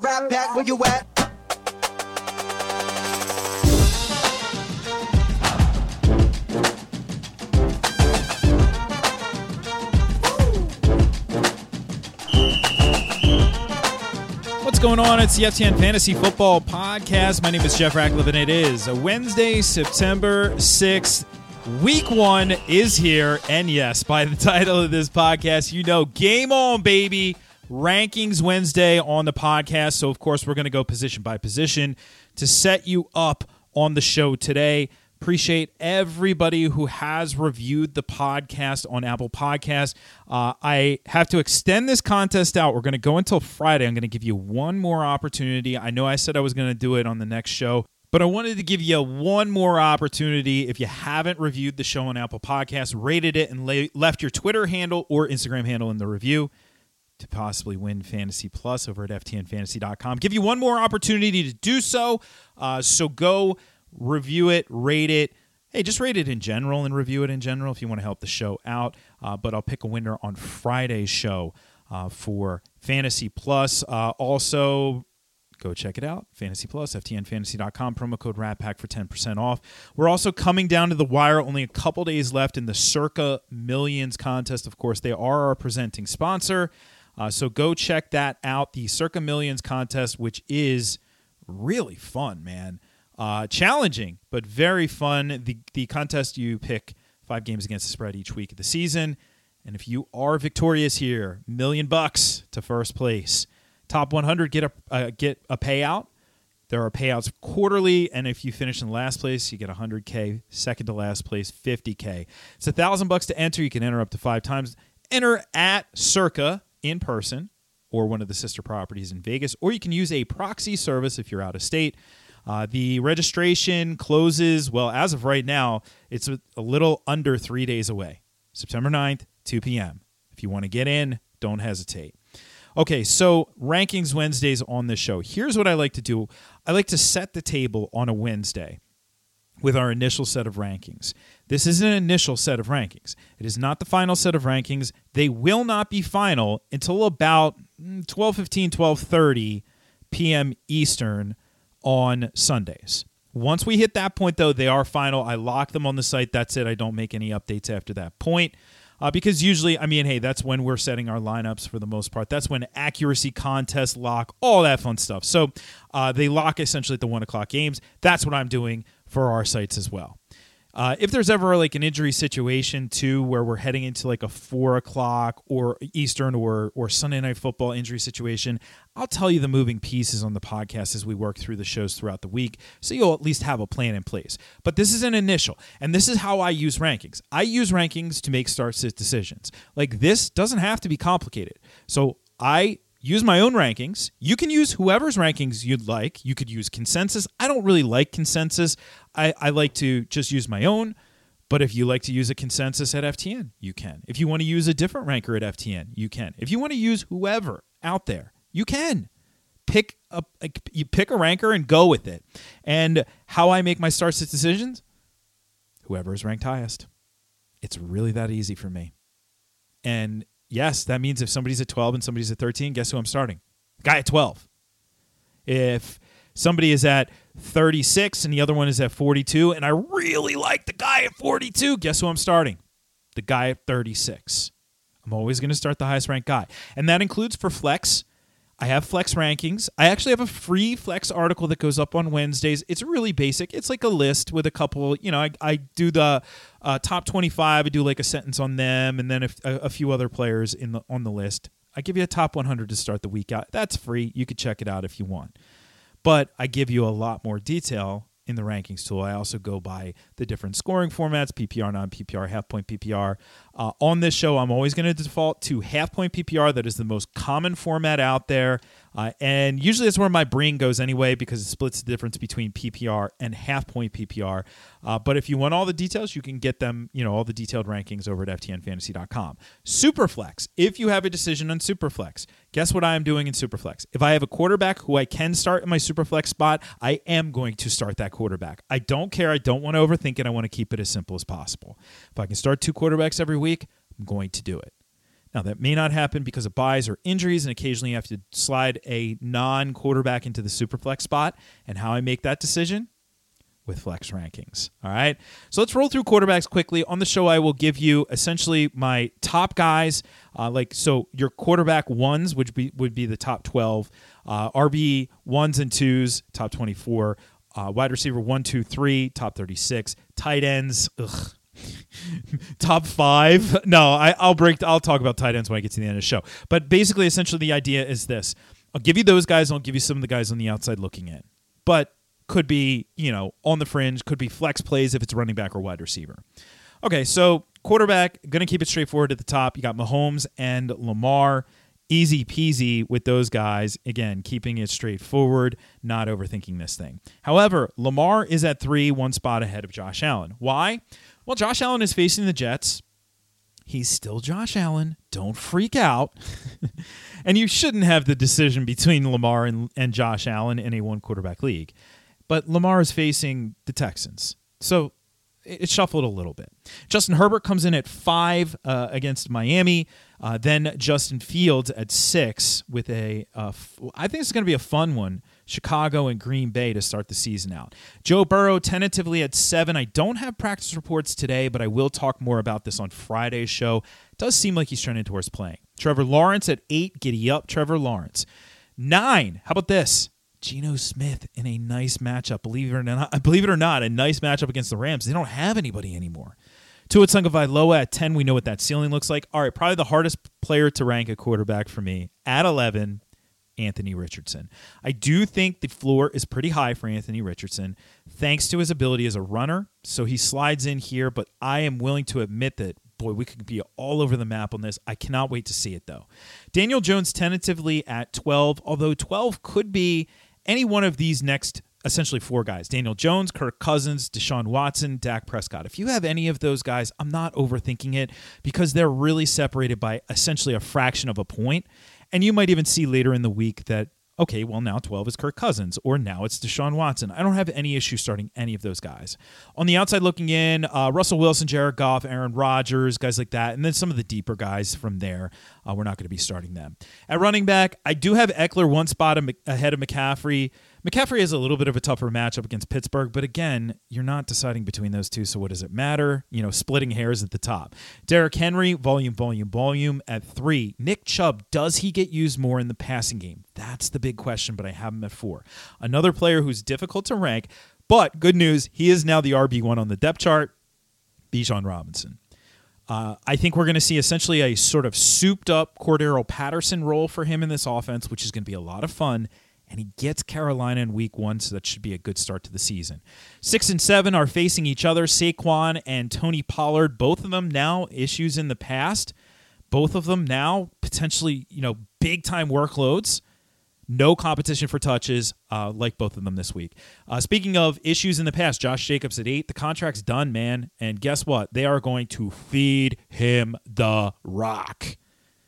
Rat Pack, where you at? What's going on? It's the FTN Fantasy Football Podcast. My name is Jeff Ratcliffe, and it is a Wednesday, September 6th. Week 1 is here, and yes, by the title of this podcast, you know, game on, baby. Rankings Wednesday on the podcast, so of course we're going to go position by position to set you up on the show today. Appreciate everybody who has reviewed the podcast on Apple Podcasts. I have to extend this contest out. We're going to go until Friday. I'm going to give you one more opportunity. I know I said I was going to do it on the next show, but I wanted to give you one more opportunity. If you haven't reviewed the show on Apple Podcasts, rated it, and left your Twitter handle or Instagram handle in the review to possibly win Fantasy Plus over at ftnfantasy.com. Give you one more opportunity to do so. So go review it, rate it. Hey, just rate it in general and review it in general if you want to help the show out. But I'll pick a winner on Friday's show for Fantasy Plus. Also, go check it out. Fantasy Plus, ftnfantasy.com, promo code RATPACK for 10% off. We're also coming down to the wire. Only a couple days left in the Circa Millions contest. Of course, they are our presenting sponsor. So go check that out. The Circa Millions contest, which is really fun, man. Challenging, but very fun. The contest, you pick 5 games against the spread each week of the season. And if you are victorious here, $1 million to first place. Top 100 get a payout. There are payouts quarterly, and if you finish in last place, you get $100K. Second to last place, $50K. It's $1,000 to enter. You can enter up to 5 times. Enter at Circa in person or one of the sister properties in Vegas, or you can use a proxy service if you're out of state. The registration closes, well, as of right now, it's a little under 3 days away. September 9th, 2 p.m. If you want to get in, don't hesitate. Okay, so Rankings Wednesdays on the show. Here's what I like to do. I like to set the table on a Wednesday with our initial set of rankings. This is an initial set of rankings. It is not the final set of rankings. They will not be final until about 12:15, 12:30 p.m. Eastern on Sundays. Once we hit that point, though, they are final. I lock them on the site. That's it. I don't make any updates after that point. Because usually, I mean, hey, that's when we're setting our lineups for the most part. That's when accuracy contests lock, all that fun stuff. So they lock essentially at the 1 o'clock games. That's what I'm doing for our sites as well. If there's ever like an injury situation too, where we're heading into like a 4 o'clock or Eastern or Sunday Night Football injury situation, I'll tell you the moving pieces on the podcast as we work through the shows throughout the week, so you'll at least have a plan in place. But this is an initial, and this is how I use rankings. I use rankings to make start-sit decisions. Like, this doesn't have to be complicated. So I use my own rankings. You can use whoever's rankings you'd like. You could use consensus. I don't really like consensus. I like to just use my own. But if you like to use a consensus at FTN, you can. If you want to use a different ranker at FTN, you can. If you want to use whoever out there, you can. You pick a ranker and go with it. And how I make my start-sit decisions? Whoever is ranked highest. It's really that easy for me. And yes, that means if somebody's at 12 and somebody's at 13, guess who I'm starting? The guy at 12. If somebody is at 36 and the other one is at 42, and I really like the guy at 42, guess who I'm starting? The guy at 36. I'm always going to start the highest ranked guy. And that includes for flex. I have flex rankings. I actually have a free flex article that goes up on Wednesdays. It's really basic. It's like a list with a couple, I do the top 25. I do like a sentence on them, and then a few other players on the list. I give you a top 100 to start the week out. That's free. You could check it out if you want. But I give you a lot more detail in the rankings tool. I also go by the different scoring formats, PPR, non-PPR, half-point PPR. On this show, I'm always going to default to half-point PPR. That is the most common format out there. And usually that's where my brain goes anyway, because it splits the difference between PPR and half-point PPR. But if you want all the details, you can get them, all the detailed rankings over at ftnfantasy.com. Superflex. If you have a decision on Superflex, guess what I am doing in Superflex? If I have a quarterback who I can start in my Superflex spot, I am going to start that quarterback. I don't care. I don't want to overthink it. I want to keep it as simple as possible. If I can start 2 quarterbacks every week, I'm going to do it. Now, that may not happen because of buys or injuries, and occasionally you have to slide a non-quarterback into the Superflex spot. And how I make that decision? With Flex Rankings. All right? So let's roll through quarterbacks quickly. On the show, I will give you essentially my top guys. So your quarterback ones would be the top 12. RB ones and twos, top 24. Wide receiver 1, 2, 3, top 36. Tight ends, top 5. No, I'll talk about tight ends when I get to the end of the show. But basically, essentially, the idea is this: I'll give you those guys, and I'll give you some of the guys on the outside looking in. But could be, on the fringe, could be flex plays if it's running back or wide receiver. Okay, so quarterback, going to keep it straightforward at the top. You got Mahomes and Lamar. Easy peasy with those guys. Again, keeping it straightforward, not overthinking this thing. However, Lamar is at 3, one spot ahead of Josh Allen. Why? Well, Josh Allen is facing the Jets. He's still Josh Allen. Don't freak out. And you shouldn't have the decision between Lamar and Josh Allen in a one-quarterback league. But Lamar is facing the Texans. So it shuffled a little bit. Justin Herbert comes in at 5 against Miami. Then Justin Fields at 6 with I think it's going to be a fun one, Chicago and Green Bay to start the season out. Joe Burrow tentatively at 7. I don't have practice reports today, but I will talk more about this on Friday's show. It does seem like he's trending towards playing. Trevor Lawrence at 8. Giddy up, Trevor Lawrence. 9. How about this? Geno Smith in a nice matchup. Believe it or not, a nice matchup against the Rams. They don't have anybody anymore. Tua Tagovailoa at 10. We know what that ceiling looks like. All right, probably the hardest player to rank a quarterback for me. At 11, Anthony Richardson. I do think the floor is pretty high for Anthony Richardson, thanks to his ability as a runner. So he slides in here, but I am willing to admit that, boy, we could be all over the map on this. I cannot wait to see it, though. Daniel Jones tentatively at 12, although 12 could be any one of these next essentially 4 guys: Daniel Jones, Kirk Cousins, Deshaun Watson, Dak Prescott. If you have any of those guys, I'm not overthinking it because they're really separated by essentially a fraction of a point. And you might even see later in the week that, okay, well, now 12 is Kirk Cousins, or now it's Deshaun Watson. I don't have any issue starting any of those guys. On the outside looking in, Russell Wilson, Jared Goff, Aaron Rodgers, guys like that, and then some of the deeper guys from there. We're not going to be starting them. At running back, I do have Eckler one spot ahead of McCaffrey. McCaffrey has a little bit of a tougher matchup against Pittsburgh, but again, you're not deciding between those two, so what does it matter? Splitting hairs at the top. Derrick Henry, volume at 3. Nick Chubb, does he get used more in the passing game? That's the big question, but I have him at 4. Another player who's difficult to rank, but good news, he is now the RB1 on the depth chart, Bijan Robinson. I think we're going to see essentially a sort of souped-up Cordero Patterson role for him in this offense, which is going to be a lot of fun. And he gets Carolina in week 1, so that should be a good start to the season. 6 and 7 are facing each other. Saquon and Tony Pollard, both of them now issues in the past. Both of them now potentially, big-time workloads. No competition for touches like both of them this week. Speaking of issues in the past, Josh Jacobs at 8. The contract's done, man. And guess what? They are going to feed him the rock.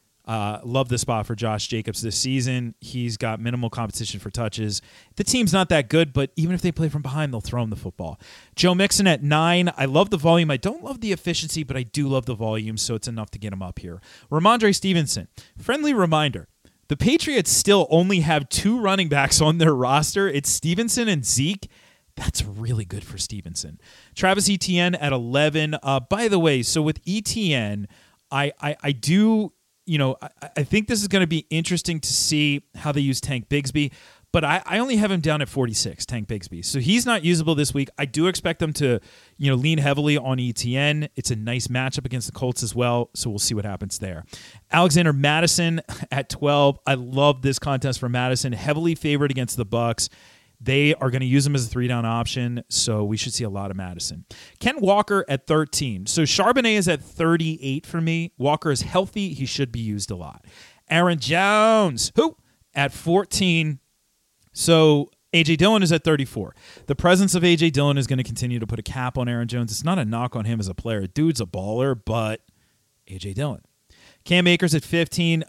Love the spot for Josh Jacobs this season. He's got minimal competition for touches. The team's not that good, but even if they play from behind, they'll throw him the football. Joe Mixon at 9. I love the volume. I don't love the efficiency, but I do love the volume, so it's enough to get him up here. Ramondre Stevenson. Friendly reminder, the Patriots still only have 2 running backs on their roster. It's Stevenson and Zeke. That's really good for Stevenson. Travis Etienne at 11. By the way, so with Etienne, I do... I think this is going to be interesting to see how they use Tank Bigsby, but I only have him down at 46, Tank Bigsby. So he's not usable this week. I do expect them to, lean heavily on ETN. It's a nice matchup against the Colts as well, so we'll see what happens there. Alexander Mattison at 12. I love this contest for Mattison. Heavily favored against the Bucs. They are going to use him as a 3-down option, so we should see a lot of Madison. Ken Walker at 13. So Charbonnet is at 38 for me. Walker is healthy. He should be used a lot. Aaron Jones, at 14. So A.J. Dillon is at 34. The presence of A.J. Dillon is going to continue to put a cap on Aaron Jones. It's not a knock on him as a player. Dude's a baller, but A.J. Dillon. Cam Akers at 15.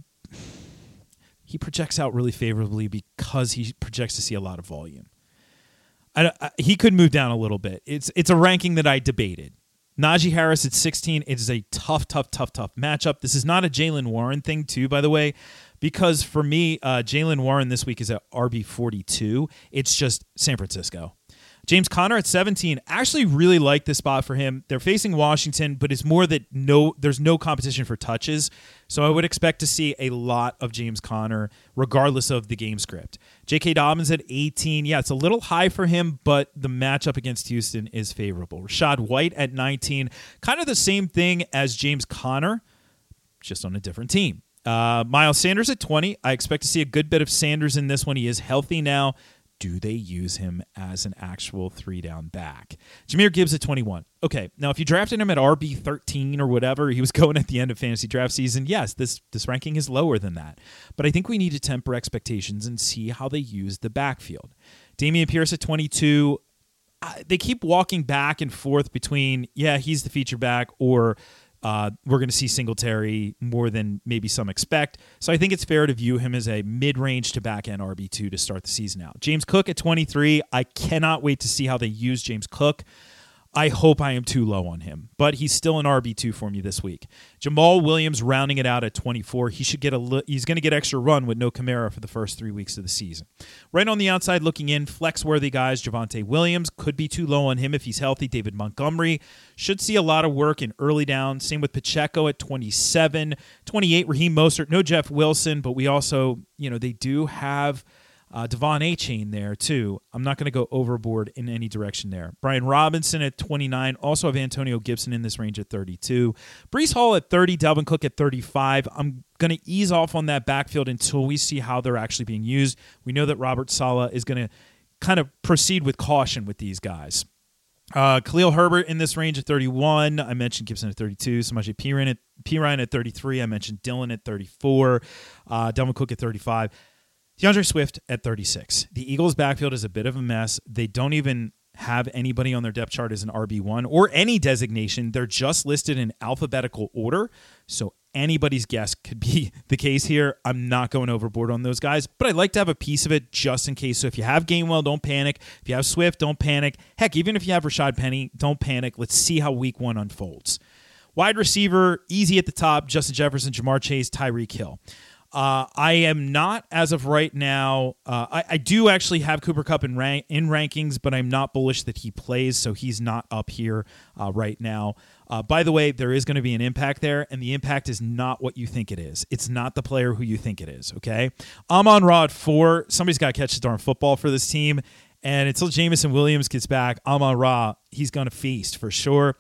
He projects out really favorably because he projects to see a lot of volume. He could move down a little bit. It's a ranking that I debated Najee Harris at 16. It is a tough matchup. This is not a Jaylen Warren thing, too, by the way, because for me, Jaylen Warren this week is at RB 42. It's just San Francisco. James Conner at 17. Actually really like this spot for him. They're facing Washington, but it's more that there's no competition for touches. So I would expect to see a lot of James Conner regardless of the game script. J.K. Dobbins at 18. Yeah, it's a little high for him, but the matchup against Houston is favorable. Rachaad White at 19. Kind of the same thing as James Conner, just on a different team. Miles Sanders at 20. I expect to see a good bit of Sanders in this one. He is healthy now. Do they use him as an actual 3-down back? Jahmyr Gibbs at 21. Okay, now if you drafted him at RB 13 or whatever, he was going at the end of fantasy draft season, yes, this ranking is lower than that. But I think we need to temper expectations and see how they use the backfield. Dameon Pierce at 22. They keep walking back and forth between, yeah, he's the feature back, or we're going to see Singletary more than maybe some expect. So I think it's fair to view him as a mid-range to back-end RB2 to start the season out. James Cook at 23. I cannot wait to see how they use James Cook. I hope I am too low on him, but he's still an RB2 for me this week. Jamal Williams rounding it out at 24. He's going to get extra run with no Kamara for the first 3 weeks of the season. Right on the outside looking in, flex-worthy guys, Javonte Williams could be too low on him if he's healthy. David Montgomery should see a lot of work in early down. Same with Pacheco at 27. 28, Raheem Mostert. No Jeff Wilson, but we also, they do have Devon Achane there, too. I'm not going to go overboard in any direction there. Brian Robinson at 29. Also have Antonio Gibson in this range at 32. Breece Hall at 30. Dalvin Cook at 35. I'm going to ease off on that backfield until we see how they're actually being used. We know that Robert Saleh is going to kind of proceed with caution with these guys. Khalil Herbert in this range at 31. I mentioned Gibson at 32. Samaje Perine at 33. I mentioned Dillon at 34. Dalvin Cook at 35. DeAndre Swift at 36. The Eagles' backfield is a bit of a mess. They don't even have anybody on their depth chart as an RB1 or any designation. They're just listed in alphabetical order, so anybody's guess could be the case here. I'm not going overboard on those guys, but I'd like to have a piece of it just in case. So if you have Gainwell, don't panic. If you have Swift, don't panic. Heck, even if you have Rashad Penny, don't panic. Let's see how week one unfolds. Wide receiver, easy at the top, Justin Jefferson, Jamar Chase, Tyreek Hill. I am not, as of right now, I do actually have Cooper Kupp in rankings, but I'm not bullish that he plays, so he's not up here right now. By the way, there is going to be an impact there, and the impact is not what you think it is. It's not the player who you think it is, okay? Amon-Ra at 4. Somebody's got to catch the darn football for this team, and until Jameson Williams gets back, Amon-Ra, he's going to feast for sure.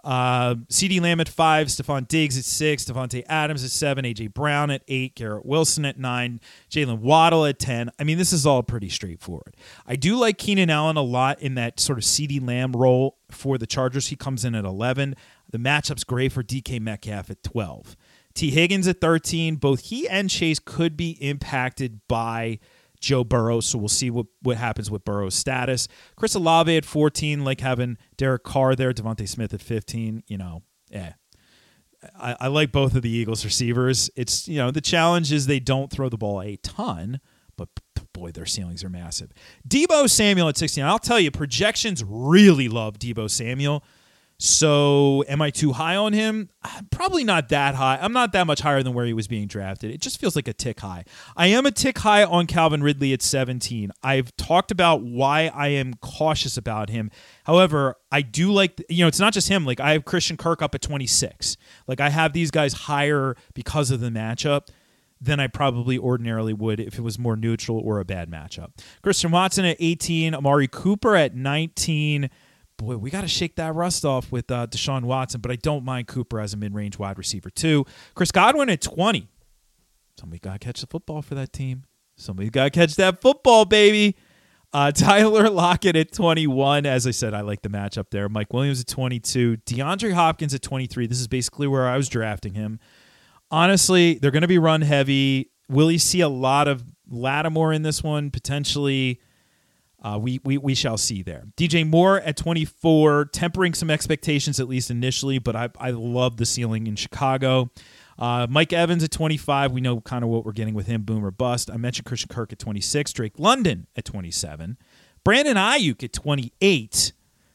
CeeDee Lamb at 5, Stephon Diggs at 6, Devontae Adams at 7, A.J. Brown at 8, Garrett Wilson at 9, Jalen Waddle at 10. I mean, this is all pretty straightforward. I do like Keenan Allen a lot in that sort of CeeDee Lamb role for the Chargers. He comes in at 11. The matchup's great for DK Metcalf at 12. T. Higgins at 13. Both he and Chase could be impacted by Joe Burrow, so we'll see what happens with Burrow's status. Chris Olave at 14, like having Derek Carr there. Devontae Smith at 15. I like both of the Eagles receivers. It's, the challenge is they don't throw the ball a ton, but boy, their ceilings are massive. Deebo Samuel at 16. I'll tell you, projections really love Deebo Samuel. So am I too high on him? Probably not that high. I'm not that much higher than where he was being drafted. It just feels like a tick high. I am a tick high on Calvin Ridley at 17. I've talked about why I am cautious about him. However, I do like, it's not just him. Like, I have Christian Kirk up at 26. Like, I have these guys higher because of the matchup than I probably ordinarily would if it was more neutral or a bad matchup. Christian Watson at 18. Amari Cooper at 19. Boy, we got to shake that rust off with Deshaun Watson, but I don't mind Cooper as a mid-range wide receiver too. Chris Godwin at 20. Somebody got to catch the football for that team. Somebody got to catch that football, baby. Tyler Lockett at 21. As I said, I like the matchup there. Mike Williams at 22. DeAndre Hopkins at 23. This is basically where I was drafting him. Honestly, they're going to be run heavy. Will you see a lot of Lattimore in this one? Potentially. We shall see there. DJ Moore at 24, tempering some expectations at least initially, but I love the ceiling in Chicago. Mike Evans at 25, we know kind of what we're getting with him, boom or bust. I mentioned Christian Kirk at 26, Drake London at 27, Brandon Ayuk at 28,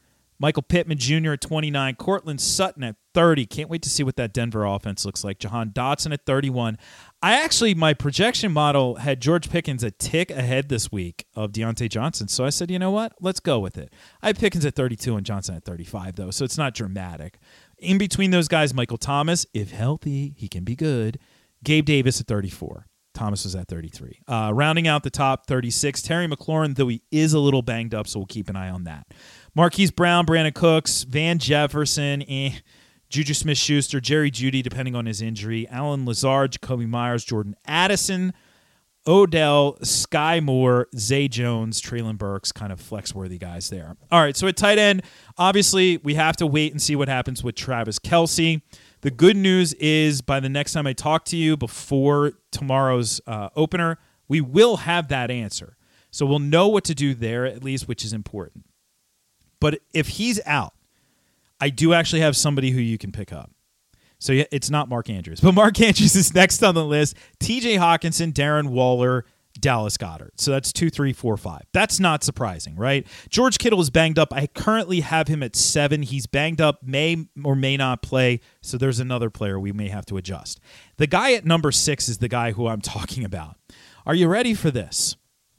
Michael Pittman Jr. at 29. Cortland Sutton at 30. Can't wait to see what that Denver offense looks like. Jahan Dotson at 31. My projection model had George Pickens a tick ahead this week of Deontay Johnson. So I said, you know what? Let's go with it. I had Pickens at 32 and Johnson at 35, though, so it's not dramatic. In between those guys, Michael Thomas, if healthy, he can be good. Gabe Davis at 34. Thomas was at 33. Rounding out the top, 36. Terry McLaurin, though he is a little banged up, so we'll keep an eye on that. Marquise Brown, Brandon Cooks, Van Jefferson, Juju Smith-Schuster, Jerry Jeudy, depending on his injury, Alan Lazard, Jacoby Myers, Jordan Addison, Odell, Sky Moore, Zay Jones, Treylon Burks, kind of flex-worthy guys there. All right, so at tight end, obviously we have to wait and see what happens with Travis Kelce. The good news is by the next time I talk to you before tomorrow's opener, we will have that answer. So we'll know what to do there at least, which is important. But if he's out, I do actually have somebody who you can pick up. So it's not Mark Andrews. But Mark Andrews is next on the list. TJ Hawkinson, Darren Waller, Dallas Goedert. So that's 2, 3, 4, 5. That's not surprising, right? George Kittle is banged up. I currently have him at 7. He's banged up, may or may not play. So there's another player we may have to adjust. The guy at number 6 is the guy who I'm talking about. Are you ready for this?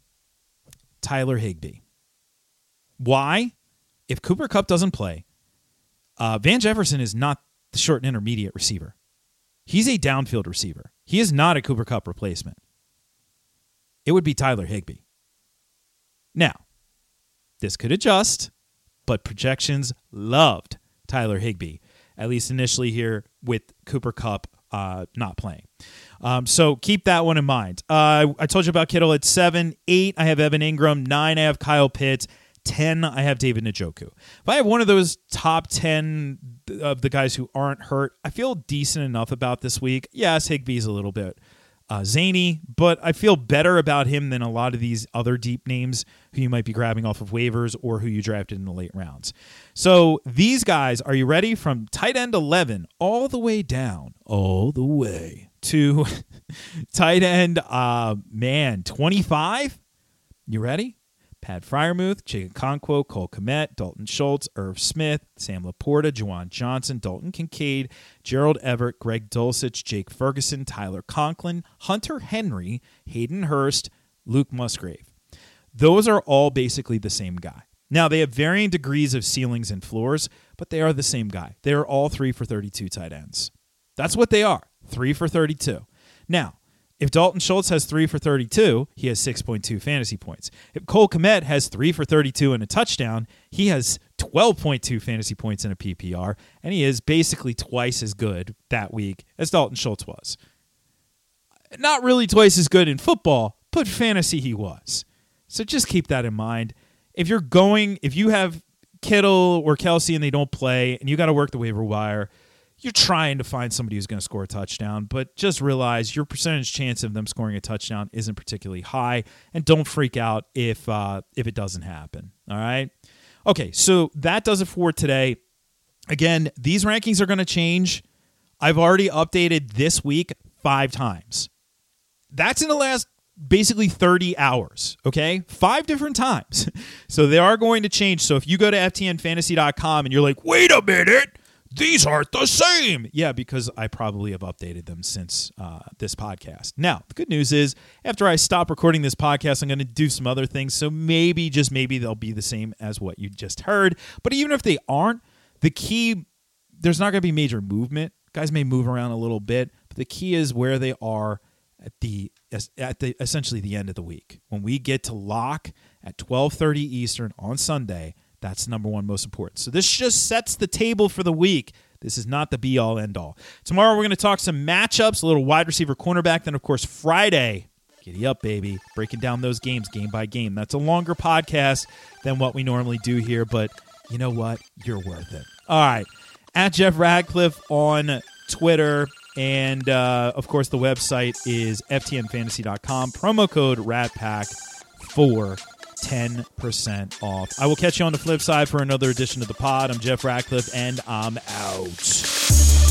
Tyler Higbee. Why? If Cooper Kupp doesn't play, Van Jefferson is not the short and intermediate receiver. He's a downfield receiver. He is not a Cooper Kupp replacement. It would be Tyler Higbee. Now, this could adjust, but projections loved Tyler Higbee, at least initially here with Cooper Kupp not playing. So keep that one in mind. I told you about Kittle at 7. 8, I have Evan Ingram. 9, I have Kyle Pitts. 10, I have David Njoku. If I have one of those top 10 of the guys who aren't hurt, I feel decent enough about this week. Yes, Higbee's a little bit zany, but I feel better about him than a lot of these other deep names who you might be grabbing off of waivers or who you drafted in the late rounds. So these guys, are you ready? From tight end 11 all the way down, all the way to tight end, 25? You ready? Pat Freiermuth, Jacob Okonkwo, Cole Kmet, Dalton Schultz, Irv Smith, Sam Laporta, Juwan Johnson, Dalton Kincaid, Gerald Everett, Greg Dulcich, Jake Ferguson, Tyler Conklin, Hunter Henry, Hayden Hurst, Luke Musgrave. Those are all basically the same guy. Now, they have varying degrees of ceilings and floors, but they are the same guy. They are all 3 for 32 tight ends. That's what they are, 3 for 32. Now, if Dalton Schultz has 3 for 32, he has 6.2 fantasy points. If Cole Kmet has 3 for 32 and a touchdown, he has 12.2 fantasy points in a PPR, and he is basically twice as good that week as Dalton Schultz was. Not really twice as good in football, but fantasy he was. So just keep that in mind. If you have Kittle or Kelce and they don't play, and you got to work the waiver wire, you're trying to find somebody who's going to score a touchdown, but just realize your percentage chance of them scoring a touchdown isn't particularly high, and don't freak out if it doesn't happen, all right? Okay, so that does it for today. Again, these rankings are going to change. I've already updated this week 5 times. That's in the last basically 30 hours, okay? 5 different times. So they are going to change. So if you go to ftnfantasy.com and you're like, wait a minute, these aren't the same. Yeah, because I probably have updated them since this podcast. Now, the good news is after I stop recording this podcast, I'm going to do some other things. So maybe, just maybe, they'll be the same as what you just heard. But even if they aren't, the key, there's not going to be major movement. Guys may move around a little bit, but the key is where they are at the essentially the end of the week. When we get to lock at 12:30 Eastern on Sunday, that's number one most important. So this just sets the table for the week. This is not the be-all, end-all. Tomorrow we're going to talk some matchups, a little wide receiver cornerback. Then, of course, Friday, giddy up, baby, breaking down those games game by game. That's a longer podcast than what we normally do here, but you know what? You're worth it. All right. At Jeff Radcliffe on Twitter. And, of course, the website is ftnfantasy.com. Promo code RATPACK for 10% off. I will catch you on the flip side for another edition of the pod. I'm Jeff Radcliffe, and I'm out.